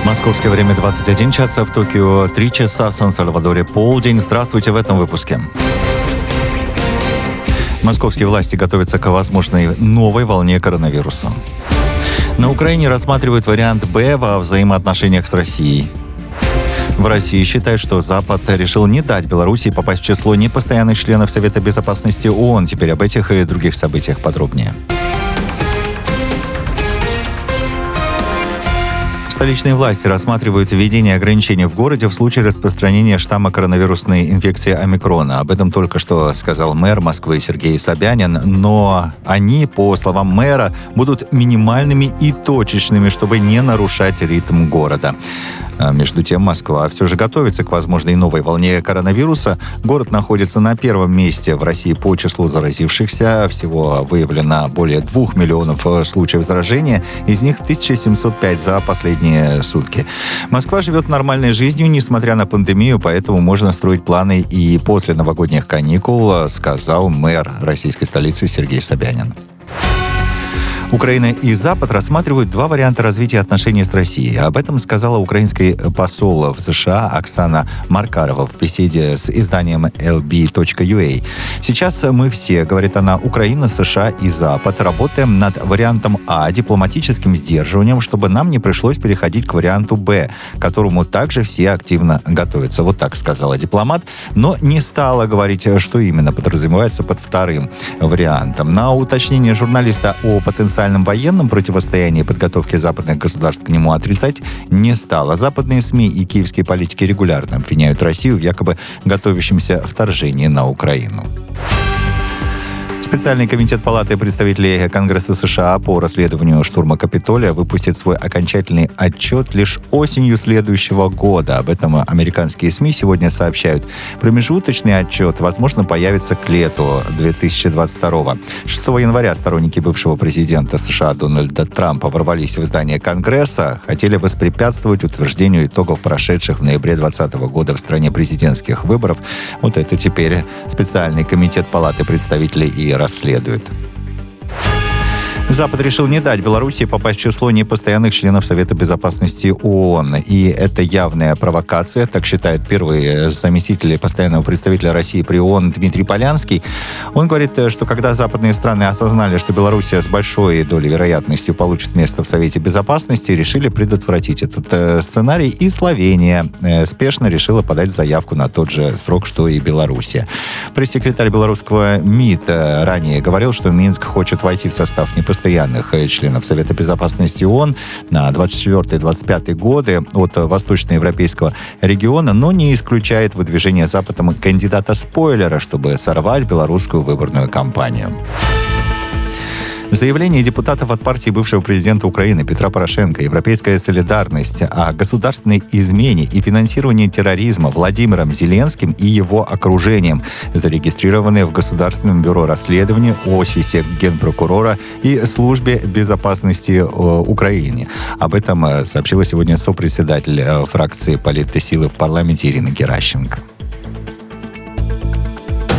Московское время 21 час, в Токио 3 часа, в Сан-Сальвадоре полдень. Здравствуйте в этом выпуске. Московские власти готовятся к возможной новой волне коронавируса. На Украине рассматривают вариант «Б» во взаимоотношениях с Россией. В России считают, что Запад решил не дать Белоруссии попасть в число непостоянных членов Совета Безопасности ООН. Теперь об этих и других событиях подробнее. Столичные власти рассматривают введение ограничений в городе в случае распространения штамма коронавирусной инфекции омикрона. Об этом только что сказал мэр Москвы Сергей Собянин. Но они, по словам мэра, будут минимальными и точечными, чтобы не нарушать ритм города. Между тем, Москва все же готовится к возможной новой волне коронавируса. Город находится на первом месте в России по числу заразившихся. Всего выявлено более 2 миллионов случаев заражения. Из них 1705 за последние сутки. Москва живет нормальной жизнью, несмотря на пандемию, поэтому можно строить планы и после новогодних каникул, сказал мэр российской столицы Сергей Собянин. Украина и Запад рассматривают два варианта развития отношений с Россией. Об этом сказала украинский посол в США Оксана Маркарова в беседе с изданием LB.ua. «Сейчас мы все, — говорит она, — Украина, США и Запад, работаем над вариантом А, дипломатическим сдерживанием, чтобы нам не пришлось переходить к варианту Б, к которому также все активно готовятся». Вот так сказала дипломат, но не стала говорить, что именно подразумевается под вторым вариантом. На уточнение журналиста о потенциальном военном противостоянии подготовки западных государств к нему отрицать не стало. Западные СМИ и киевские политики регулярно обвиняют Россию в якобы готовящемся вторжении на Украину. Специальный комитет Палаты представителей Конгресса США по расследованию штурма Капитолия выпустит свой окончательный отчет лишь осенью следующего года. Об этом американские СМИ сегодня сообщают. Промежуточный отчет, возможно, появится к лету 2022. 6 января сторонники бывшего президента США Дональда Трампа ворвались в здание Конгресса, хотели воспрепятствовать утверждению итогов прошедших в ноябре 2020 года в стране президентских выборов. Вот это теперь специальный комитет Палаты представителей и расследует. Запад решил не дать Белоруссии попасть в число непостоянных членов Совета Безопасности ООН. И это явная провокация, так считает первый заместитель постоянного представителя России при ООН Дмитрий Полянский. Он говорит, что когда западные страны осознали, что Белоруссия с большой долей вероятностью получит место в Совете Безопасности, решили предотвратить этот сценарий. И Словения спешно решила подать заявку на тот же срок, что и Белоруссия. Пресс-секретарь белорусского МИД ранее говорил, что Минск хочет войти в состав непостоянных членов Совета Безопасности ООН на 24-25 годы от восточноевропейского региона, но не исключает выдвижение Западом кандидата-спойлера, чтобы сорвать белорусскую выборную кампанию. Заявление депутатов от партии бывшего президента Украины Петра Порошенко «Европейская солидарность» о государственной измене и финансировании терроризма Владимиром Зеленским и его окружением зарегистрированы в Государственном бюро расследований, Офисе Генпрокурора и Службе безопасности Украины. Об этом сообщила сегодня сопредседатель фракции Политсилы в парламенте Ирина Геращенко.